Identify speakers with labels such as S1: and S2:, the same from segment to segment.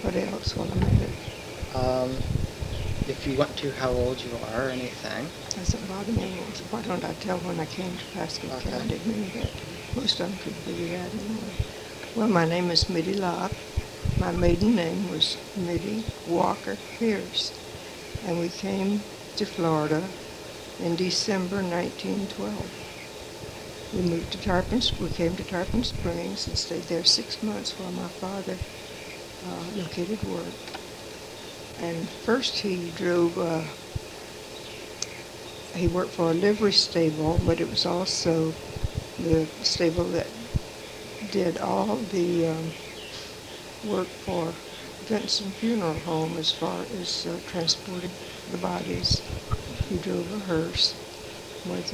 S1: What else while I'm at it?
S2: Um, if you want to, how old you are or anything.
S1: Doesn't bother me. Why don't I tell when I came to Pasco
S2: Okay.
S1: County? Maybe that most of them could figure that anyway. Well, my name is Mitty Locke. My maiden name was Mitty Walker Pierce, and we came to Florida in December 1912. We moved to we came to Tarpon Springs and stayed there 6 months while my father located work. And first he worked for a livery stable, but it was also the stable that did all the work for Vincent Funeral Home as far as transporting the bodies. He drove a hearse with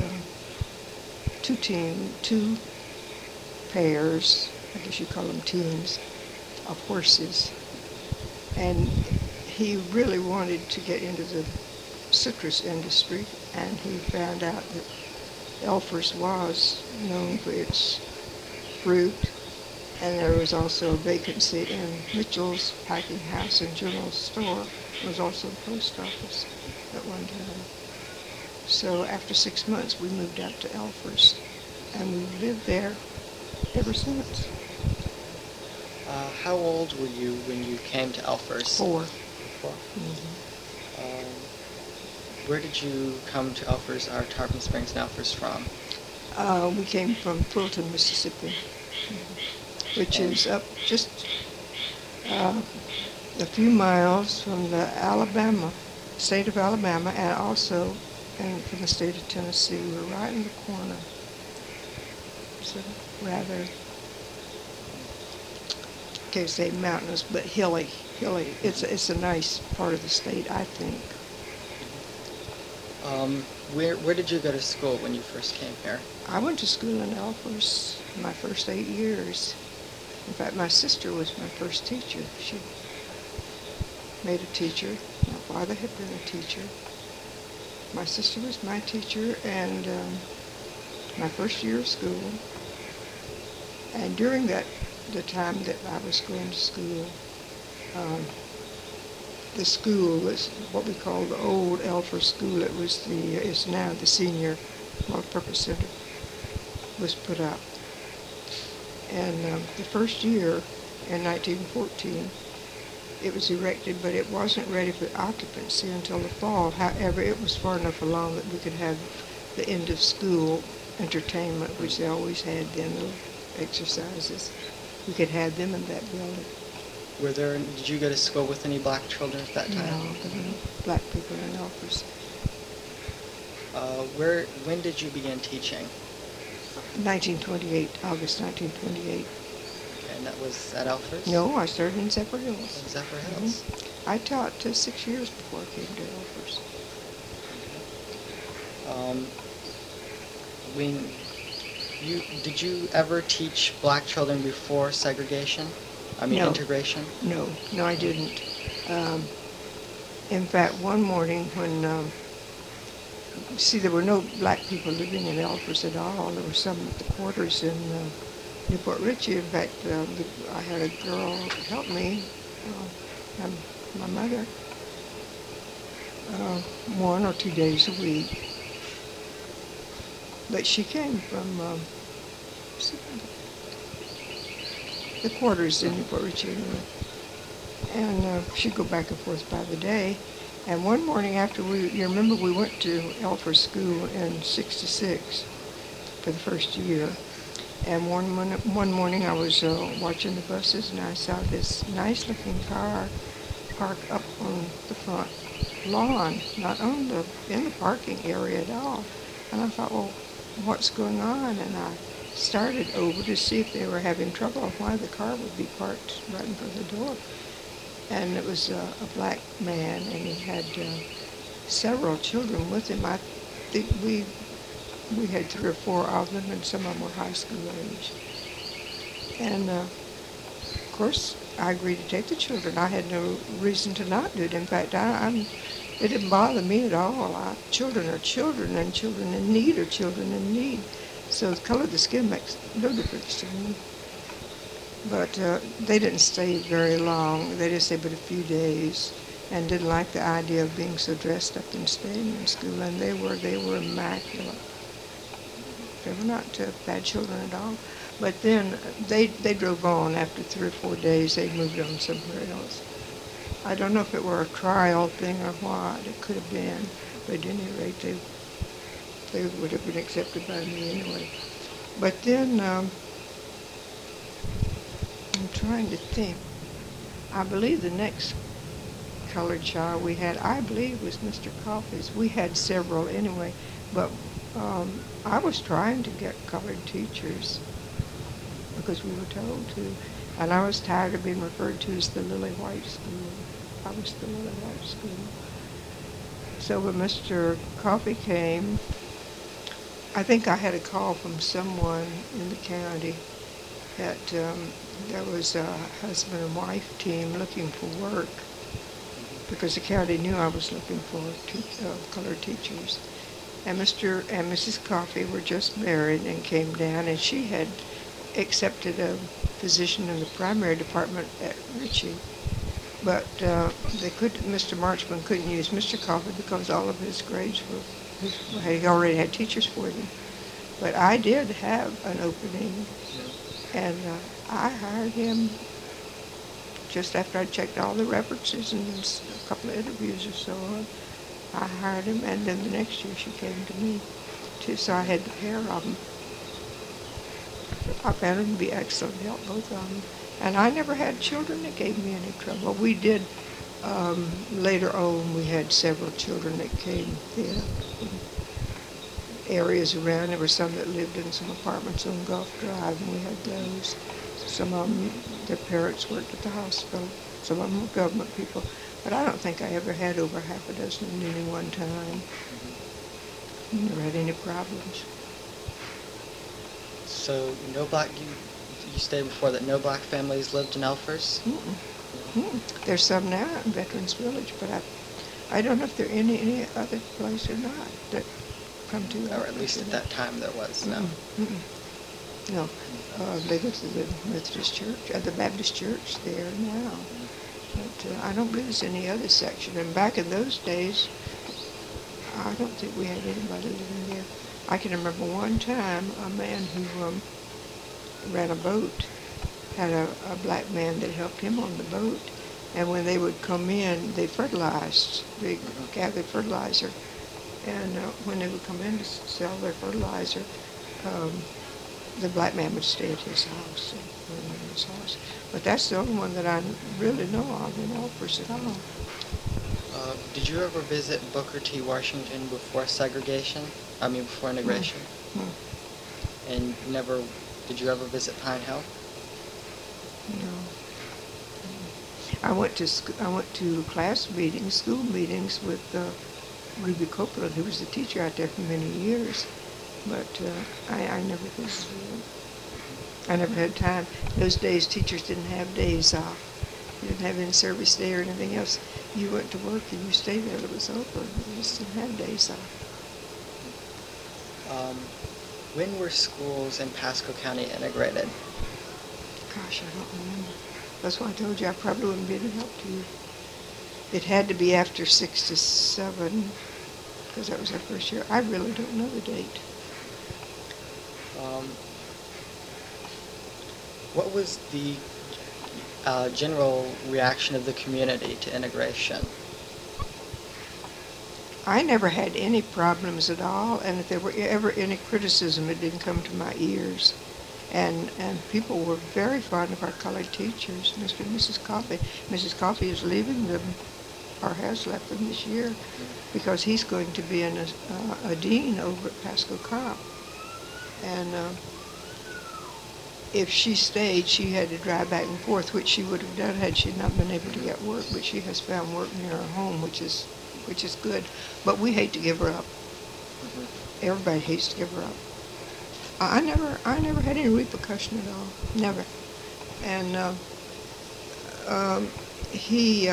S1: two pairs, I guess you call them teams, of horses. And he really wanted to get into the citrus industry, and he found out that Elfers was known for its fruit, and there was also a vacancy in Mitchell's packing house and general store. There was also a post office at one time. So after 6 months, we moved out to Elfers, and we've lived there ever since.
S2: How old were you when you came to Elfers?
S1: 4.
S2: 4.
S1: Mm-hmm.
S2: Where did you come to Elfers, or Tarpon Springs and Elfers from?
S1: We came from Fulton, Mississippi, which is up just a few miles from the state of Alabama, and also from the state of Tennessee. We're right in the corner. So rather, I can't say mountainous, but hilly. It's a nice part of the state, I think.
S2: Where did you go to school when you first came here?
S1: I went to school in Elfers my first 8 years. In fact, my sister was my first teacher. She made a teacher. My father had been a teacher. My sister was my teacher, and my first year of school. And during the time that I was going to school, the school was what we call the old Elfers School. It's now the Senior Multipurpose Center, was put up. And the first year, in 1914, it was erected, but it wasn't ready for occupancy until the fall. However, it was far enough along that we could have the end of school entertainment, which they always had then, little exercises. We could have them in that building.
S2: Did you go to school with any black children at that time?
S1: No, there were no black people in Elfers.
S2: When did you begin teaching?
S1: 1928, August 1928.
S2: And that was at Elfers?
S1: No, I started in Zephyr Hills.
S2: In Zephyr Hills?
S1: Mm-hmm. I taught 6 years before I came to Elfers.
S2: Did you ever teach black children before segregation?
S1: No.
S2: Integration?
S1: No, I didn't. In fact, one morning when, there were no black people living in Elfers at all. There were some at the quarters in Newport Richey. In fact, I had a girl help me, and my mother, 1 or 2 days a week. But she came from the quarters in Newport Richey anyway. And she'd go back and forth by the day. And one morning after you remember we went to Elfers School in 66 for the first year. And one morning I was watching the buses, and I saw this nice looking car parked up on the front lawn, not in the parking area at all. And I thought, well, what's going on? And I started over to see if they were having trouble, or why the car would be parked right in front of the door. And it was a black man, and he had several children with him. I think we had 3 or 4 of them, and some of them were high school age. And of course, I agreed to take the children. I had no reason to not do it. In fact, it didn't bother me at all. Children are children, and children in need are children in need. So the color of the skin makes no difference to me. But they didn't stay very long. They just stayed but a few days, and didn't like the idea of being so dressed up and staying in school. And they were immaculate. They were not bad children at all. But then they drove on after 3 or 4 days. They moved on somewhere else. I don't know if it were a trial thing or what. It could have been. But at any rate, they would have been accepted by me anyway. But then I'm trying to think. I believe the next colored child we had, I believe, was Mr. Coffey's. We had several anyway, but I was trying to get colored teachers because we were told to, and I was tired of being referred to as the Lily White School. I was the Lily White School. So when Mr. Coffey came, I think I had a call from someone in the county that there was a husband and wife team looking for work because the county knew I was looking for colored teachers. And Mr. and Mrs. Coffey were just married and came down, and she had accepted a position in the primary department at Ritchie. But Mr. Marchman couldn't use Mr. Coffey because all of his grades he already had teachers for them. But I did have an opening, and I hired him just after I checked all the references and a couple of interviews or so on. I hired him, and then the next year she came to me, too, so I had the pair of them. I found them to be excellent help, both of them. And I never had children that gave me any trouble. We did, later on, we had several children that came from areas around. There were some that lived in some apartments on Gulf Drive, and we had those. Some of them, their parents worked at the hospital. Some of them were government people. But I don't think I ever had over half a dozen at any one time. Never had any problems.
S2: So you stated before that no black families lived in Elfers?
S1: There's some now in Veterans Village, but I don't know if there are any other place or not that come to.
S2: Or at least at that time there was, no.
S1: No, they go to the Methodist Church, the Baptist Church there now. But I don't believe there's any other section. And back in those days, I don't think we had anybody living there. I can remember one time a man who ran a boat had a black man that helped him on the boat. And when they would come in, they fertilized. They gathered fertilizer. And when they would come in to sell their fertilizer, the black man would stay at his house. But that's the only one that I really know of in Elfers at all.
S2: Did you ever visit Booker T. Washington before segregation? Before integration? And did you ever visit Pine Hill?
S1: No. I went to class meetings, school meetings with Ruby Copeland, who was the teacher out there for many years. But I never visited him. I never had time. Those days, teachers didn't have days off. You didn't have any service day or anything else. You went to work and you stayed there till it was over. You just didn't have days off.
S2: When were schools in Pasco County integrated?
S1: Gosh, I don't remember. That's why I told you I probably wouldn't be any help to you. It had to be after 67, because that was our first year. I really don't know the date.
S2: What was the general reaction of the community to integration?
S1: I never had any problems at all, and if there were ever any criticism, it didn't come to my ears. And people were very fond of our colored teachers, Mr. and Mrs. Coffey. Mrs. Coffey is leaving them, or has left them this year, because he's going to be a dean over at Pasco Comp. And if she stayed, she had to drive back and forth, which she would have done had she not been able to get work. But she has found work near her home, which is good. But we hate to give her up. Everybody hates to give her up. I never had any repercussion at all. Never. And he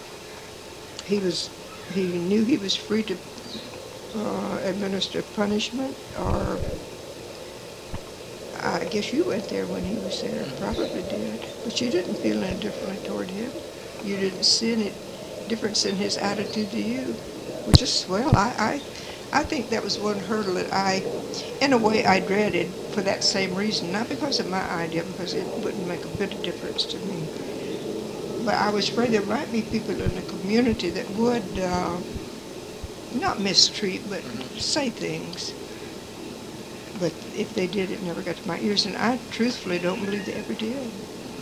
S1: knew he was free to administer punishment, or I guess you went there when he was there, probably did. But you didn't feel any differently toward him. You didn't see any difference in his attitude to you, which is swell. I think that was one hurdle that in a way, I dreaded for that same reason. Not because of my idea, because it wouldn't make a bit of difference to me. But I was afraid there might be people in the community that would not mistreat, but say things. But if they did, it never got to my ears, and I truthfully don't believe they ever did.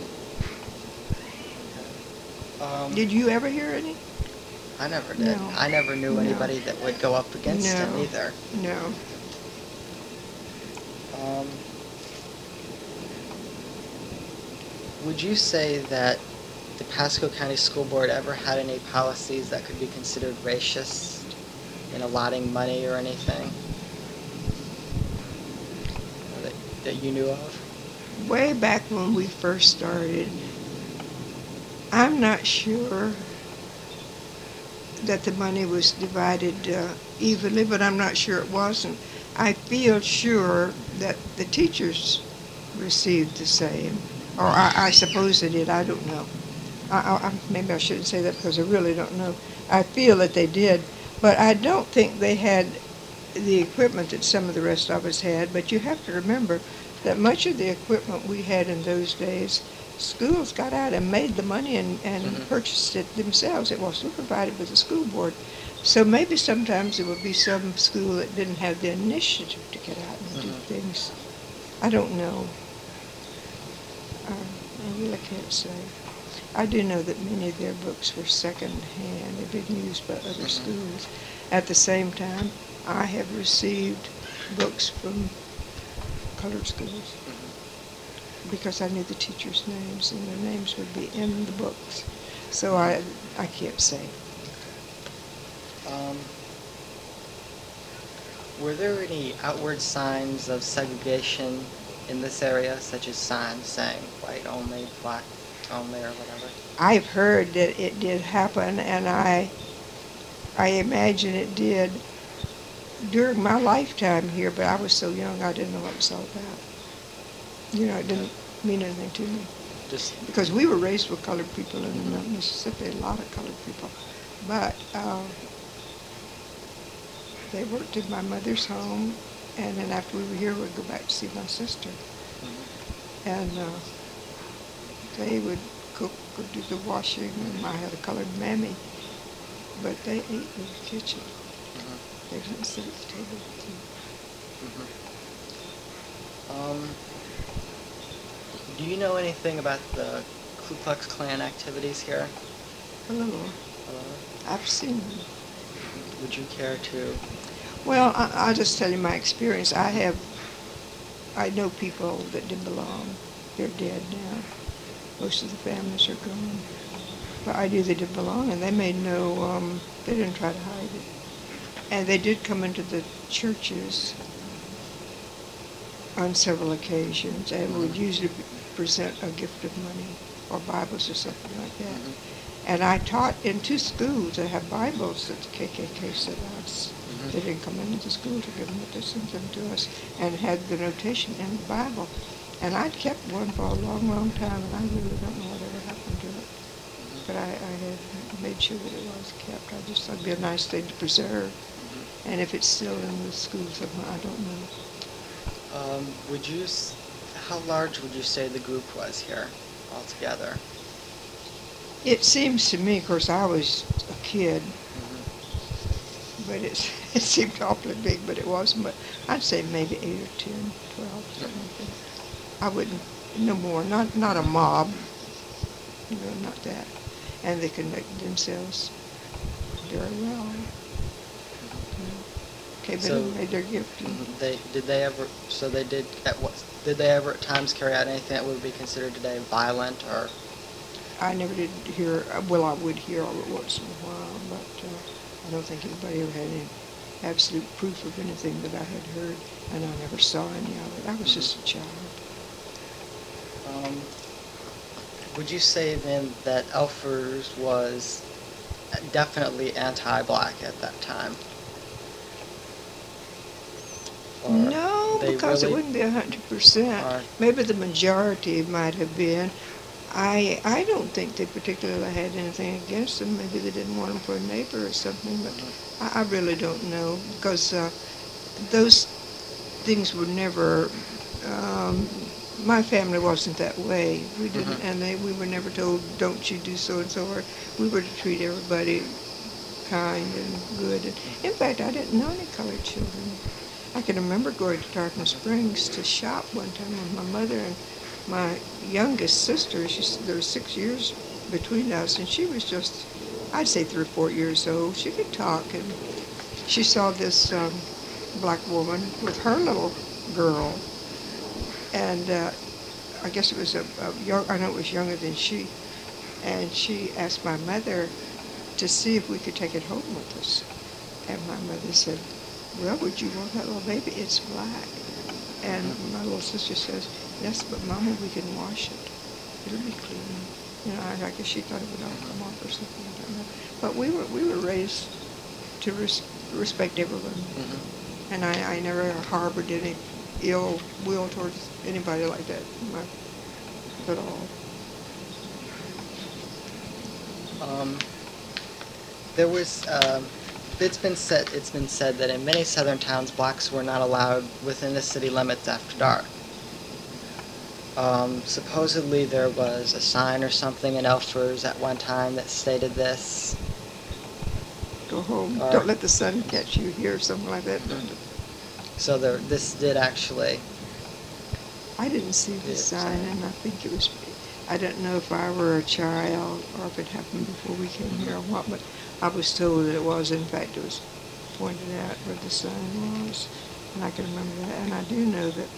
S1: Did you ever hear any?
S2: I never did.
S1: No.
S2: I never knew
S1: No.
S2: anybody that would go up against him
S1: No.
S2: either.
S1: No.
S2: Would you say that the Pasco County School Board ever had any policies that could be considered racist in allotting money or anything that you knew of?
S1: Way back when we first started, I'm not sure that the money was divided evenly, but I'm not sure it wasn't. I feel sure that the teachers received the same, or I suppose they did. I don't know. Maybe I shouldn't say that because I really don't know. I feel that they did, but I don't think they had the equipment that some of the rest of us had. But you have to remember that much of the equipment we had in those days, schools got out and made the money and purchased it themselves. It wasn't provided with the school board. So maybe sometimes there would be some school that didn't have the initiative to get out and do things. I don't know. I really can't say. I do know that many of their books were second-hand. They've been used by other schools. At the same time, I have received books from colored schools because I knew the teachers' names, and their names would be in the books. So I can't say.
S2: Were there any outward signs of segregation in this area, such as signs saying white only, black only, or whatever?
S1: I've heard that it did happen, and I imagine it did during my lifetime here, but I was so young I didn't know what it was all about. It didn't mean anything to me. Because we were raised with colored people in Mississippi, a lot of colored people. But they worked in my mother's home, and then after we were here, we'd go back to see my sister. And they would cook or do the washing, and I had a colored mammy. But they ate in the kitchen. They didn't sit at the table with you.
S2: Do you know anything about the Ku Klux Klan activities here?
S1: A little. I've seen them.
S2: Would you care to?
S1: Well, I'll just tell you my experience. I know people that didn't belong. They're dead now. Most of the families are gone. But I knew they didn't belong, and they made they didn't try to hide it. And they did come into the churches on several occasions and would usually present a gift of money or Bibles or something like that. And I taught in 2 schools that have Bibles that the KKK sent us. They didn't come into the school to give them, but they sent them to us and had the notation in the Bible. And I'd kept one for a long, long time, and I really don't know whatever happened to it. But I had made sure that it was kept. I just thought it'd be a nice thing to preserve. And if it's still in the school somewhere, I don't know.
S2: How large would you say the group was here altogether?
S1: It seems to me, of course, I was a kid, but it seemed awfully big, but it wasn't. But I'd say maybe 8 or 10, 12, something like that. I wouldn't, no more, not a mob, not that. And they conducted themselves very well. Okay, but
S2: So,
S1: they made their gift.
S2: Did they ever at times carry out anything that would be considered today violent or?
S1: I never did hear, well, I would hear all it once in a while, but I don't think anybody ever had any absolute proof of anything that I had heard, and I never saw any of it. I was just a child.
S2: Would you say then that Elfers was definitely anti-black at that time? Or?
S1: No, No,
S2: they
S1: because it
S2: really
S1: wouldn't be 100%.
S2: are?
S1: Maybe the majority might have been. I don't think they particularly had anything against them. Maybe they didn't want them for a neighbor or something, but I really don't know because those things were never. Um, my family wasn't that way. We didn't, and we were never told, "Don't you do so and so." Or we were to treat everybody kind and good. And in fact, I didn't know any colored children. I can remember going to Tarpon Springs to shop one time with my mother and my youngest sister. There was 6 years between us, and she was just, I'd say 3 or 4 years old. She could talk, and she saw this black woman with her little girl, and I guess it was I know it was younger than she, and she asked my mother to see if we could take it home with us. And my mother said, "Well, would you want that little baby? It's black." And my little sister says, "Yes, but Mama, we can wash it. It'll be clean." You know, I guess she thought it would all come off or something. I don't know. But we were raised to respect everyone. And I never harbored any ill will towards anybody like that at all.
S2: There was. It's been said that in many southern towns, blacks were not allowed within the city limits after dark. Supposedly there was a sign or something in Elfers at one time that stated this.
S1: Go home. Don't let the sun catch you here, or something like that.
S2: So this did actually.
S1: I didn't see the sign, and I think it was. I don't know if I were a child or if it happened before we came here or what, but I was told that it was. In fact, it was pointed out where the sign was, and I can remember that. And I do know that,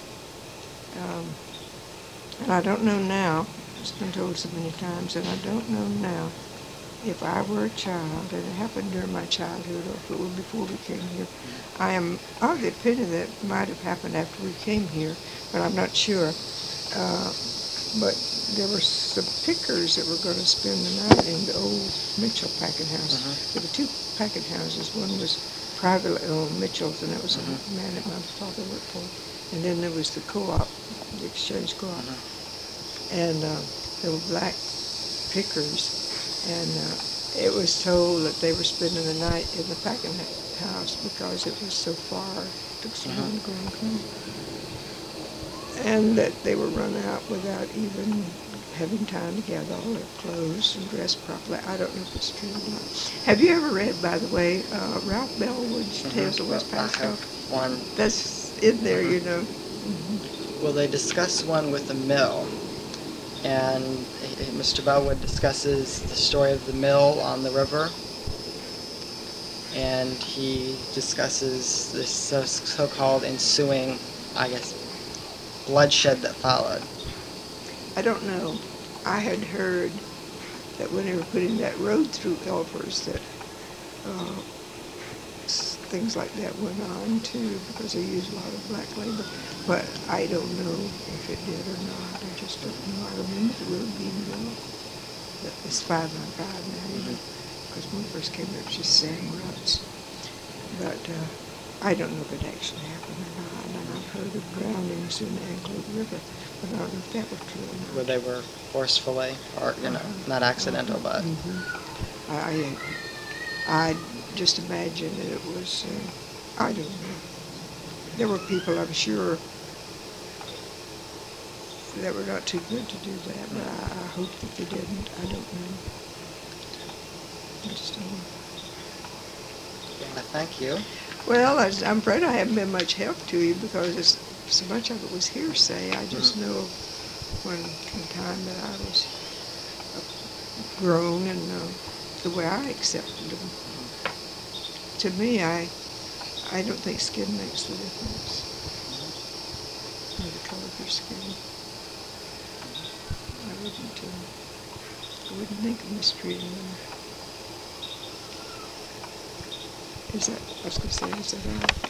S1: and I don't know now. It's been told so many times, and I don't know now if I were a child and it happened during my childhood or if it was before we came here. I am of the opinion that it might have happened after we came here, but I'm not sure. But there were some pickers that were going to spend the night in the old Mitchell packing house. There were two packing houses. One was privately owned, Mitchell's, and that was a man that my father worked for. And then there was the co-op, the exchange co-op. And there were black pickers. And it was told that they were spending the night in the packing house because it was so far. It took so long to go and come. And that they were run out without even having time to gather all their clothes and dress properly. I don't know if it's true or not. Have you ever read, by the way, Ralph Bellwood's Tales of West Pasco?
S2: One.
S1: That's in there, you know.
S2: Well, they discuss one with a mill, and Mr. Bellwood discusses the story of the mill on the river, and he discusses this so-called ensuing, I guess, bloodshed that followed.
S1: I don't know. I had heard that when they were putting that road through Elfers that things like that went on too because they used a lot of black labor. But I don't know if it did or not. I just don't know. I remember the road being built. It's 5 by 5 now, you know, because when we first came there it was just sand ruts. But I don't know if it actually happened or not. And I've heard of drownings in the Anclote River, but I don't know if that was true or not.
S2: Where they were forcefully, or, you know, not accidental, but...
S1: I just imagine that it was, I don't know. There were people, I'm sure, that were not too good to do that, but I hope that they didn't. I don't know. I just don't know.
S2: Thank you.
S1: Well, I'm afraid I haven't been much help to you because so much of it was hearsay. I just know when the time that I was grown and the way I accepted them. To me, I don't think skin makes the difference. Or the color of your skin. I wouldn't think of mistreating them. Is that, I was going to say, is that all?